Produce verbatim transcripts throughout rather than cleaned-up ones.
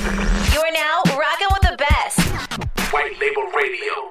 You're now rocking with the best. White Label Radio.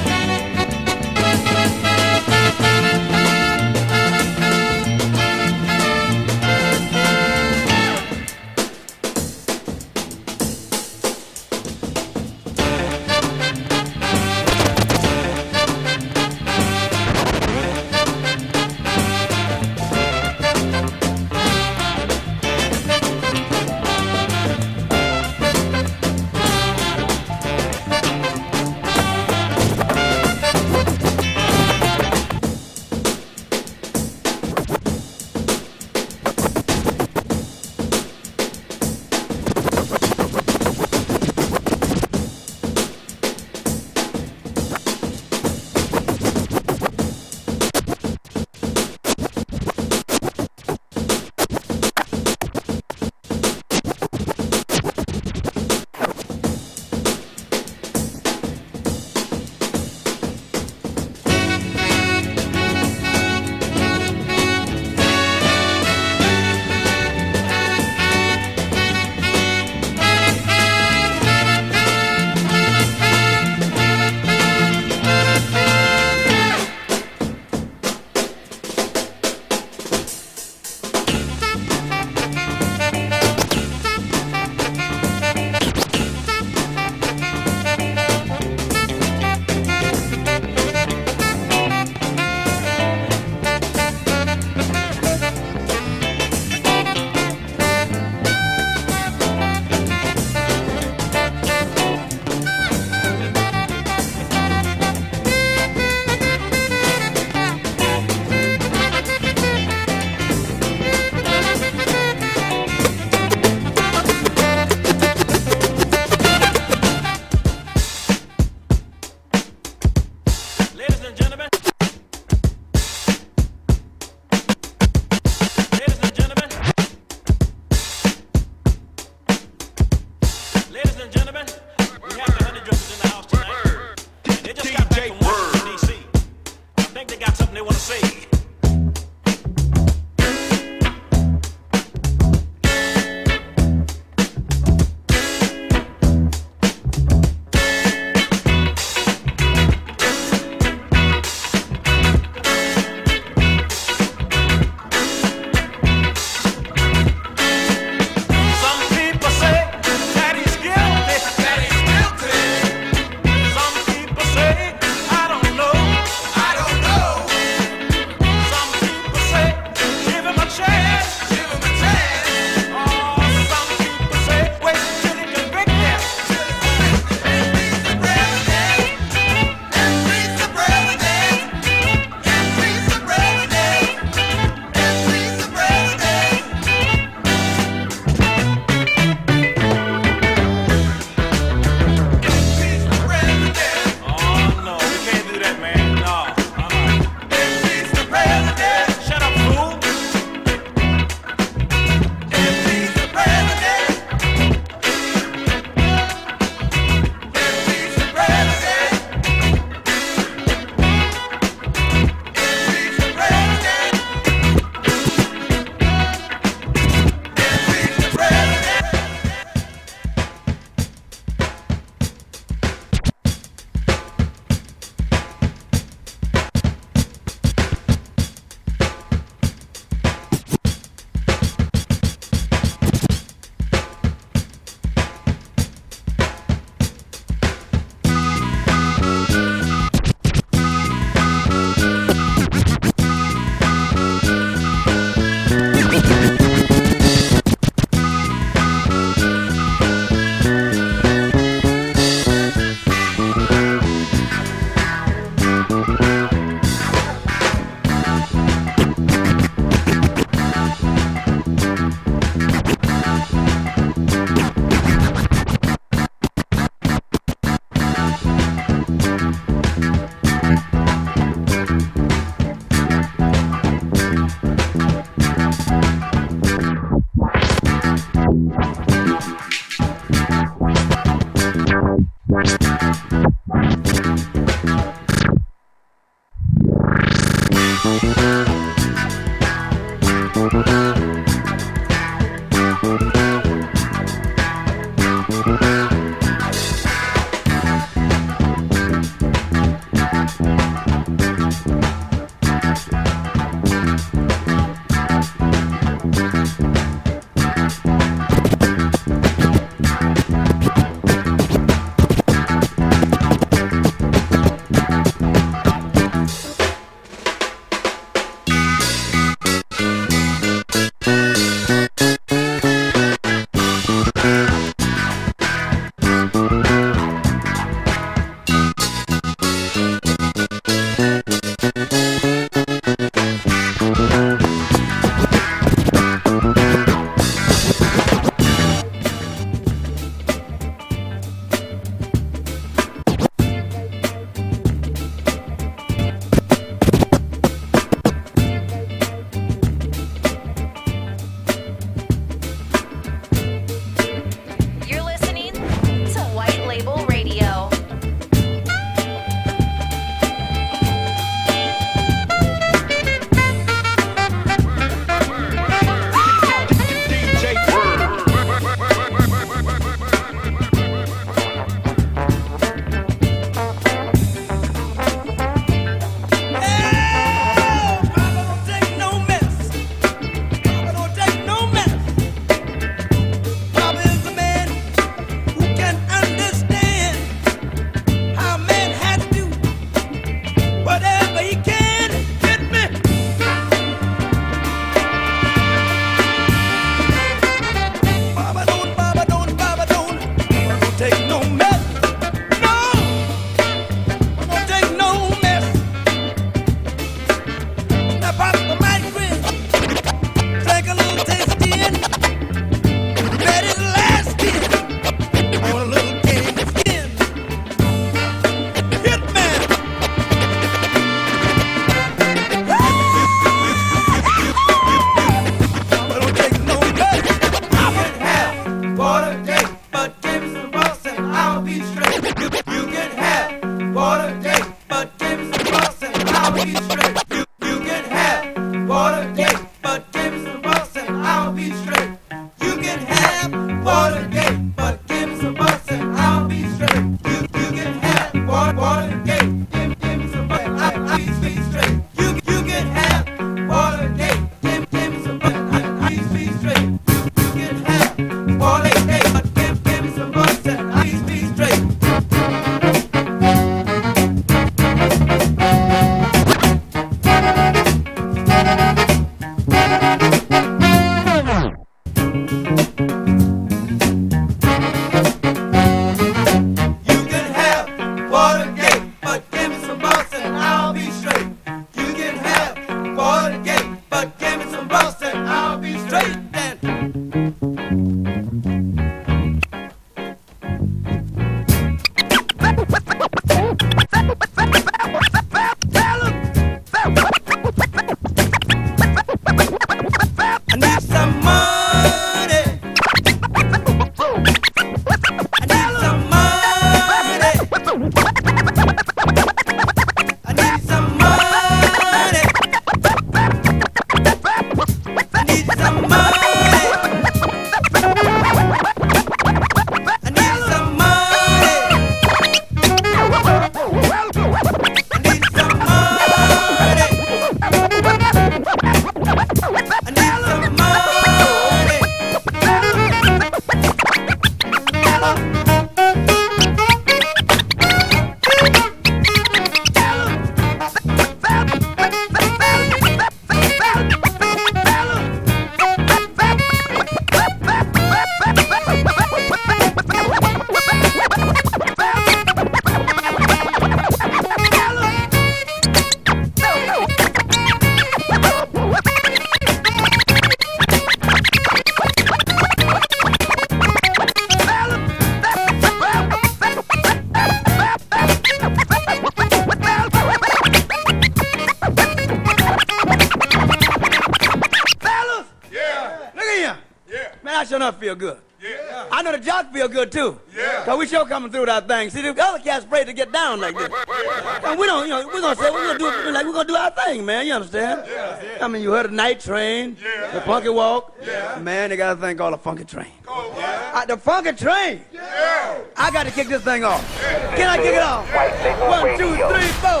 and us feel good. Yeah. I know the jock feel good too. Yeah. Cause we sure coming through that thing. See, the other cats afraid to get down like this. And we don't, you know, we're gonna say we're gonna do it like we're gonna do our thing, man. You understand? Yeah. I mean, you heard the night train, yeah. the funky walk. Yeah. Man, they got a thing called a funky train. Oh, yeah. uh, the funky train. Yeah. I got to kick this thing off. Yeah. Can I kick it off? One, two, three, four.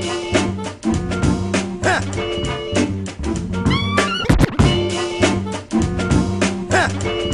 Huh. Huh.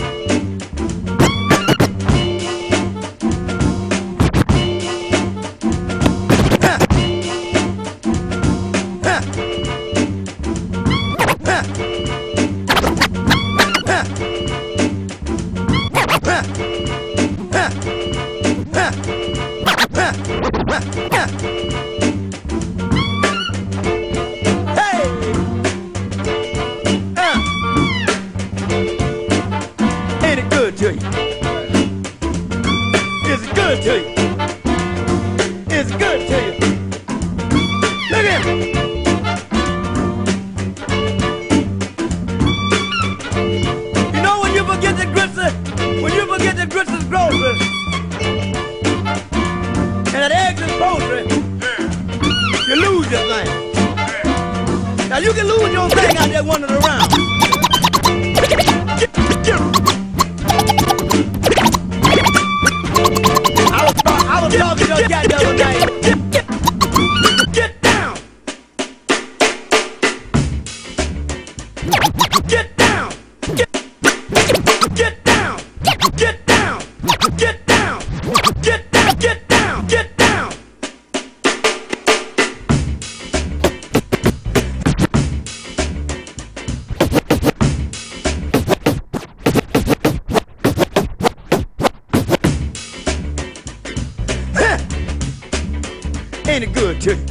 Ain't it good to you?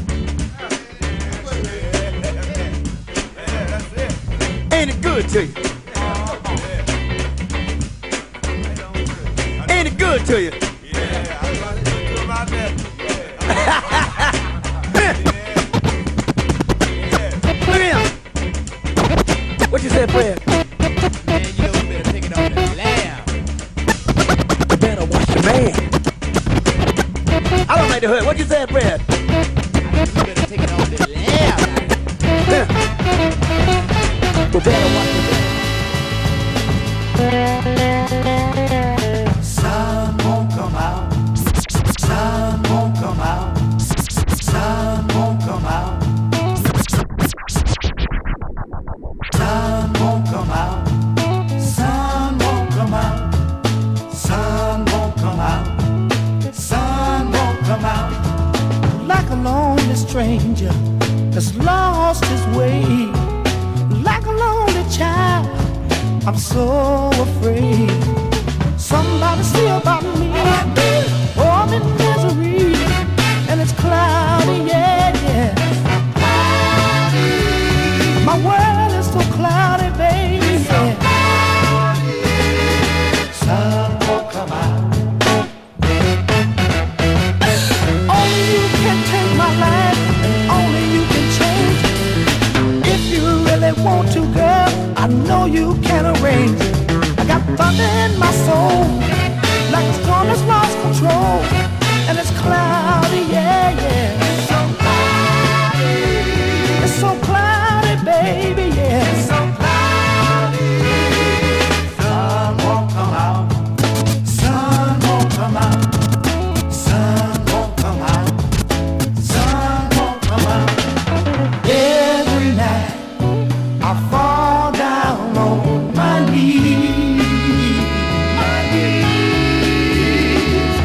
Ain't it good to you? Ain't it good to you? Look at him. What you said, Fred? Man, you better take it on the lamb. You better watch your man. I don't like the hood. What you said, Fred? You better take it on the lamb. You better watch your man. Sun won't come out. Sun won't come out. Sun won't come out. Sun won't come out. Sun won't come out. Sun won't come out. Sun won't come out. Like a lonely stranger that's lost his way. Like a lonely child, I'm so afraid. Somebody see about me. Oh, I'm in misery, and it's cloudy, yeah, yeah. My world is so cloudy, baby, yeah. Sun won't come out. Only you can take my life, and only you can change. If you really want to, girl, I know you can arrange. I got thunder in my soul, like a storm that's lost control, and it's cloudy, yeah, yeah. It's so cloudy. It's so cloudy, baby, yeah. It's so cloudy. Sun won't come out. Sun won't come out. Sun won't come out. Sun won't come out. Every night I fall down on my knees. My knees.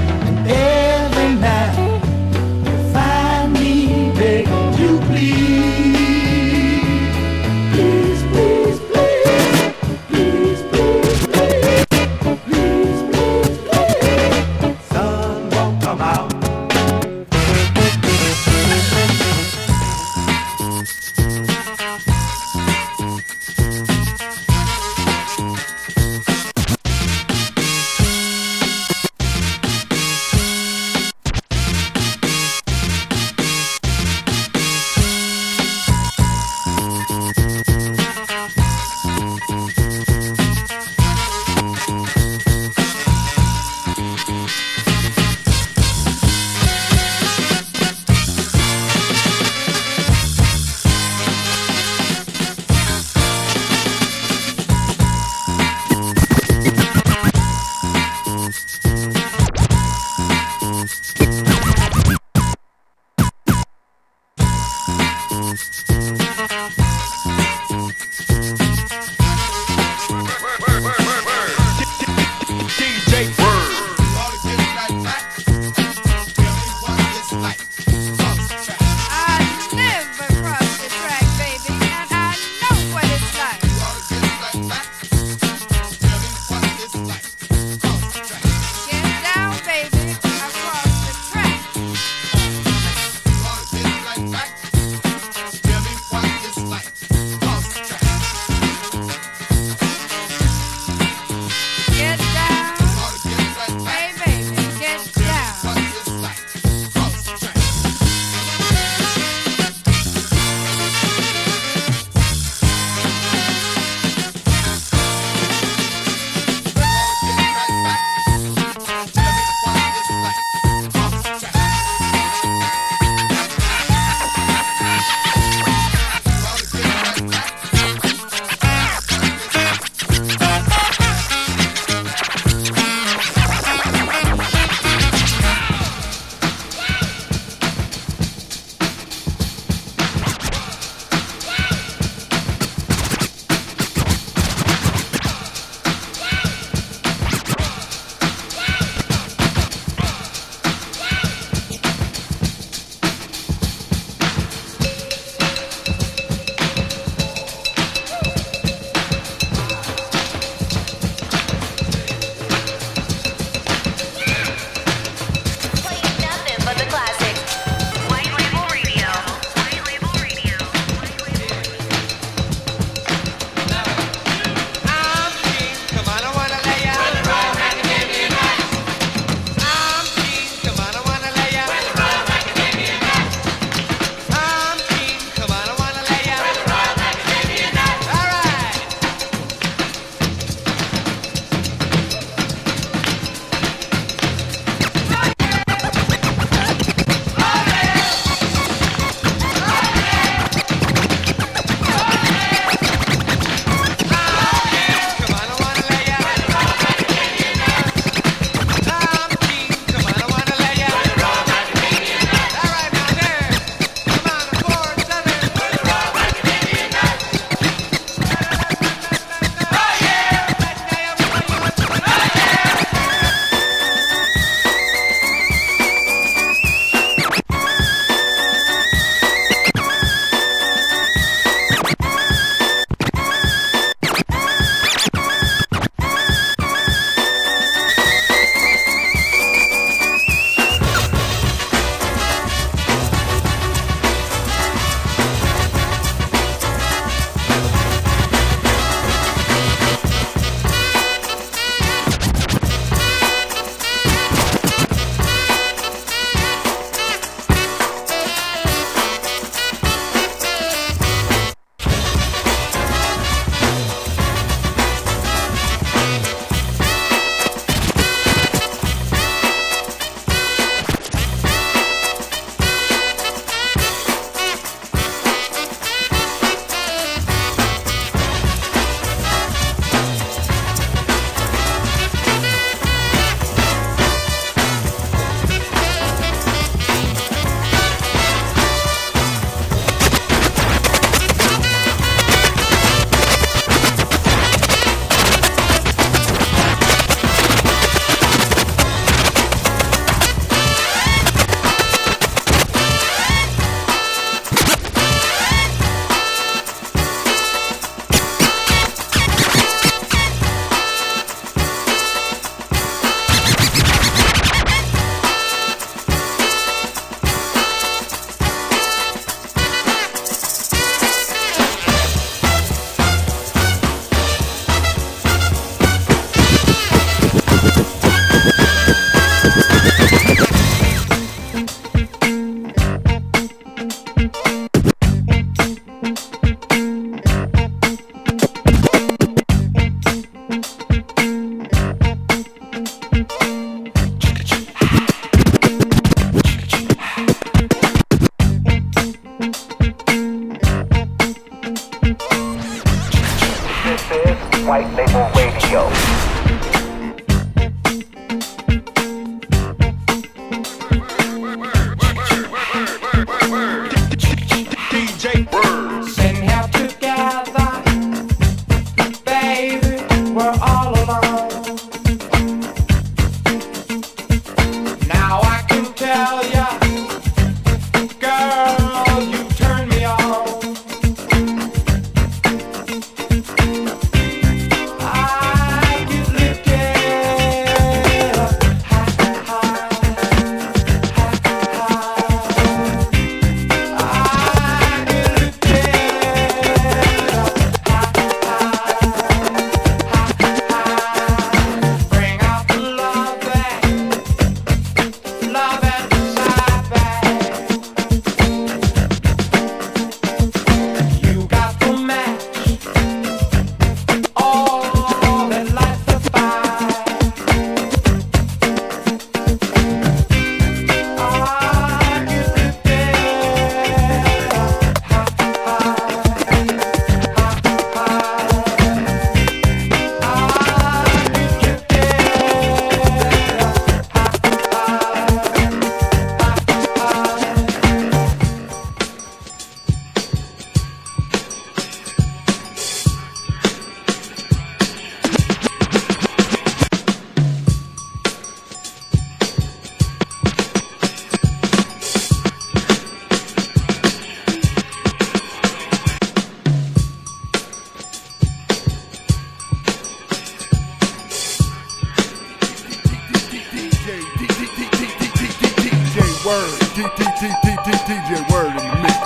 Word. D D D D D D J Word in the mix.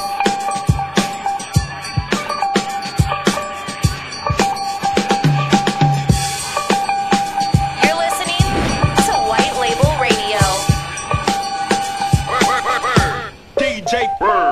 You're listening to White Label Radio. D J Word.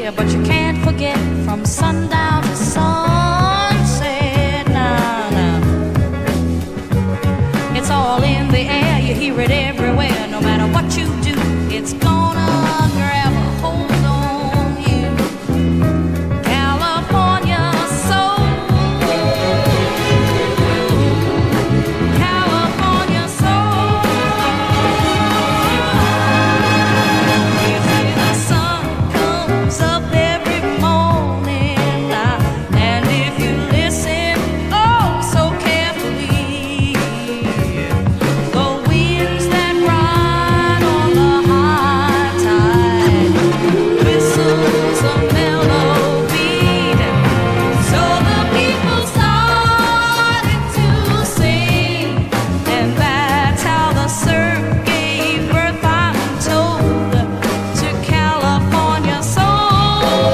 but you can't forget from sundown to sunset. Nah, nah. It's all in the air, you hear it everywhere. No matter what you do, it's gonna grab a hold on you. California soul, California soul. You see the sun comes up every morning, uh, and if you listen oh so carefully, the winds that ride on the high tide whistles a mellow beat. So the people started to sing, and that's how the surf gave birth, I'm told, to California soul.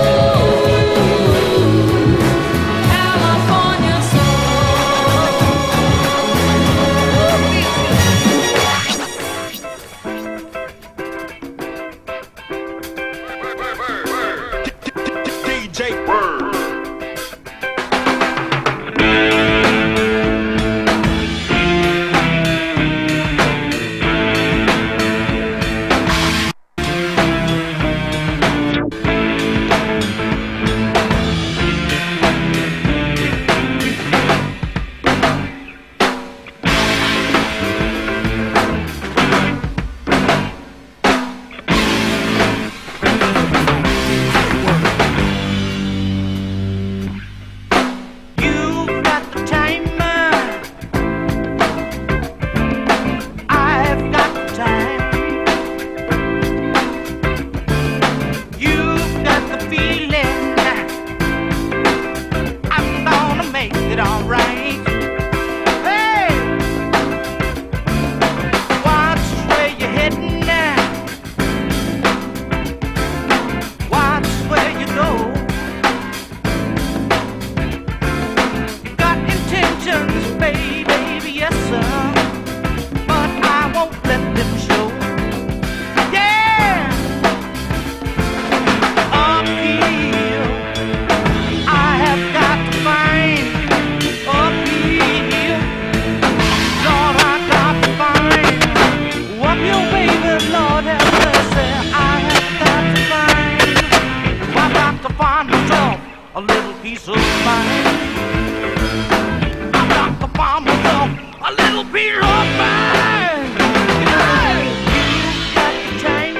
California D J Word. You've got the time, I've got the time. You've got the feeling, I'm gonna make it alright. Hey, watch where you're heading now. Watch where you go. Got intentions, baby, baby, yes sir, but I won't let them show. Yeah, uphill, I have got to find. Uphill, Lord, I got to find. What your baby, Lord have mercy, I have got to find. I got to find myself a little piece of mind. I got to find myself a little piece of mind. Hey, you've got the time,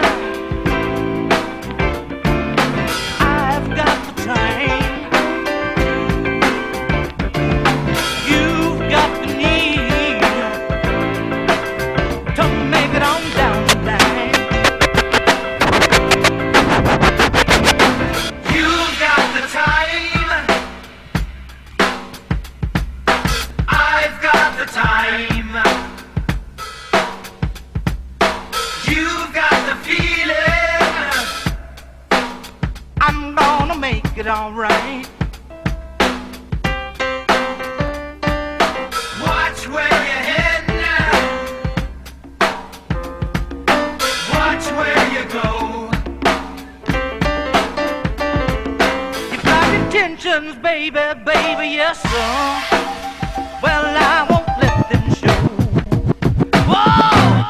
I've got the time. You've got the need to make it on down the line. You've got the time, I've got the time. You've got the feeling, I'm gonna make it alright. Watch where you're heading now. Watch where you go. You got intentions, baby, baby, yes sir. Well, I won't let them show. Whoa!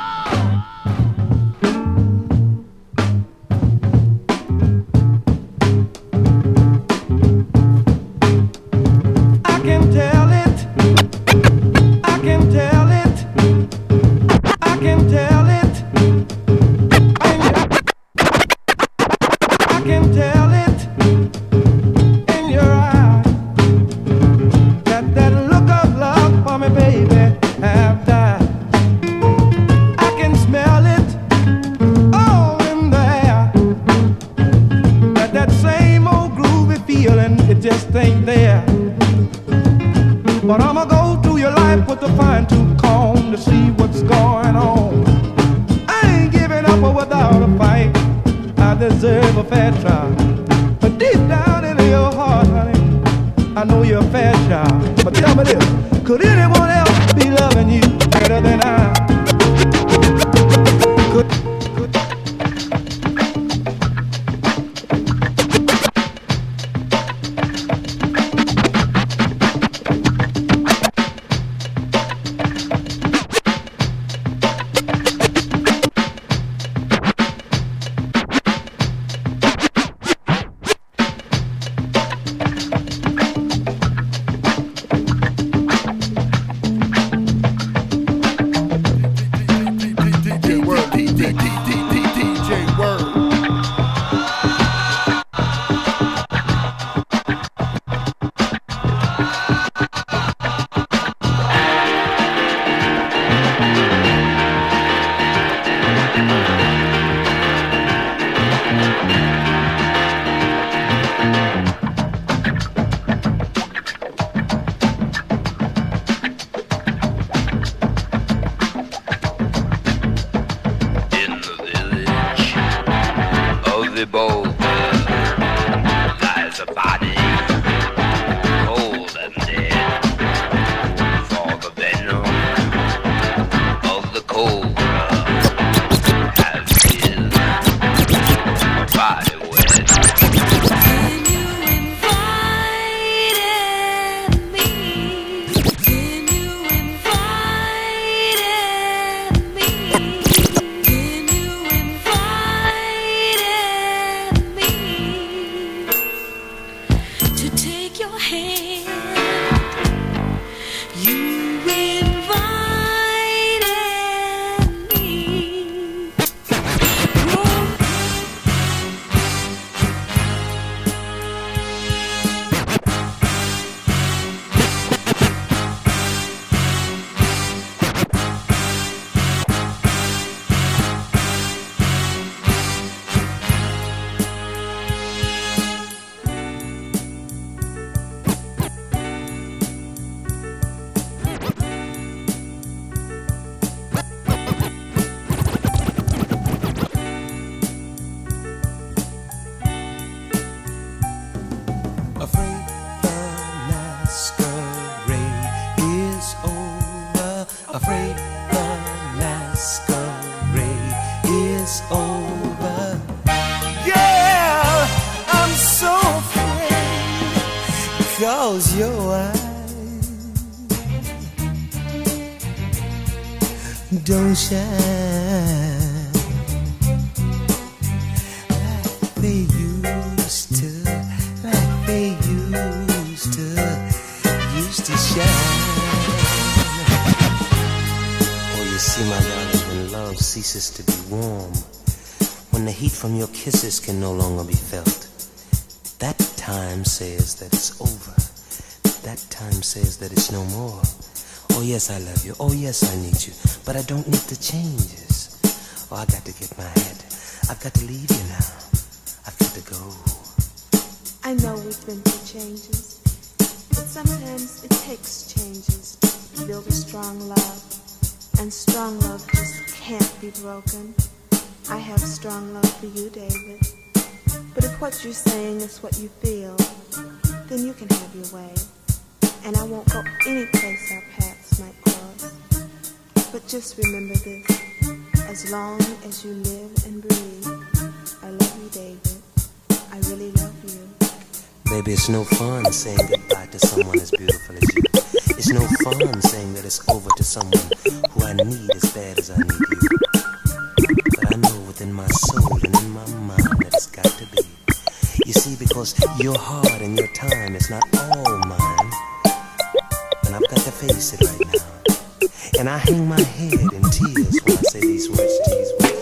I can tell it. I can tell it. I can tell it. I can tell it in your eyes that that look of love for me, baby, have died. I can smell it all in the air. That that same old groovy feeling, it just ain't there. But I'ma go through your life with a fine tooth comb to see what's going on. I ain't giving up without a fight. I deserve a fair trial. But deep down in your heart, honey, I know you're a fair child. But tell me this, could anyone else be loving you better than I? Could, could Afraid the masquerade is over. Afraid the masquerade is over. Yeah, I'm so afraid, 'cause your eyes don't shine like they used to, like they used to, used to shine. Oh, you see, my darling, when love ceases to be warm, when the heat from your kisses can no longer be felt, that time says that it's over. That time says that it's no more. Oh yes, I love you. Oh yes, I need you. But I don't need the changes. Oh, I got to get my head. I've got to leave you now. I've got to go. I know we've been through changes, but sometimes it takes changes to build a strong love. And strong love just can't be broken. I have strong love for you, David. But if what you're saying is what you feel, then you can have your way. And I won't go any place our paths might cross. But just remember this, as long as you live and breathe, I love you, David. I really love you. Baby, it's no fun saying goodbye to someone as beautiful as you. It's no fun saying that it's over to someone who I need as bad as I need you. But I know within my soul and in my mind that it's got to be. You see, because your heart and your time is not all mine. And I've got to face it right now. And I hang my head in tears when I say these words to these words.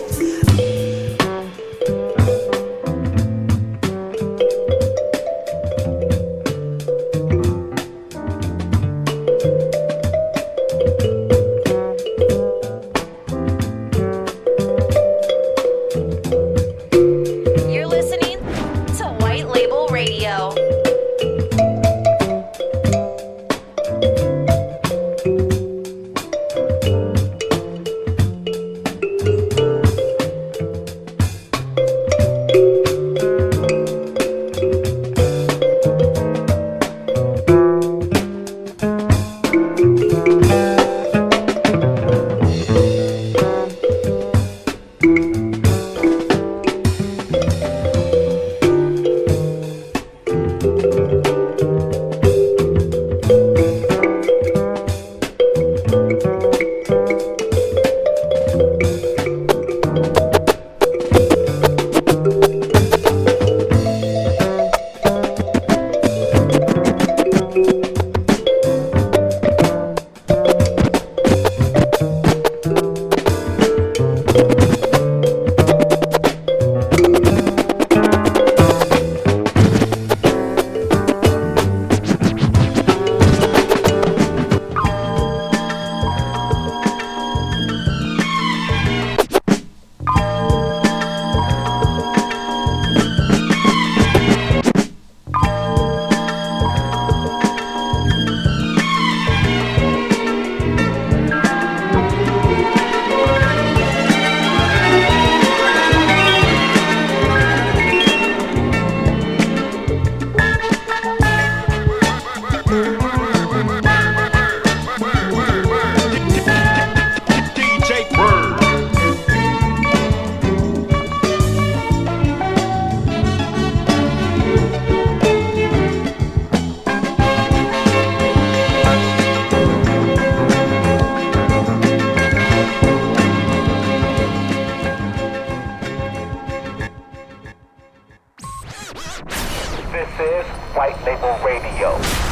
This is White Label Radio.